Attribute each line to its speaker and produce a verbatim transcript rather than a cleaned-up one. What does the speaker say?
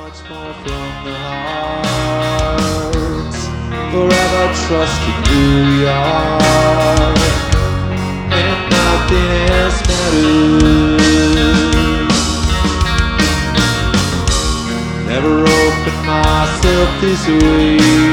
Speaker 1: much more from the heart. Forever trusting who we are, and nothing else matters. Never opened myself this way.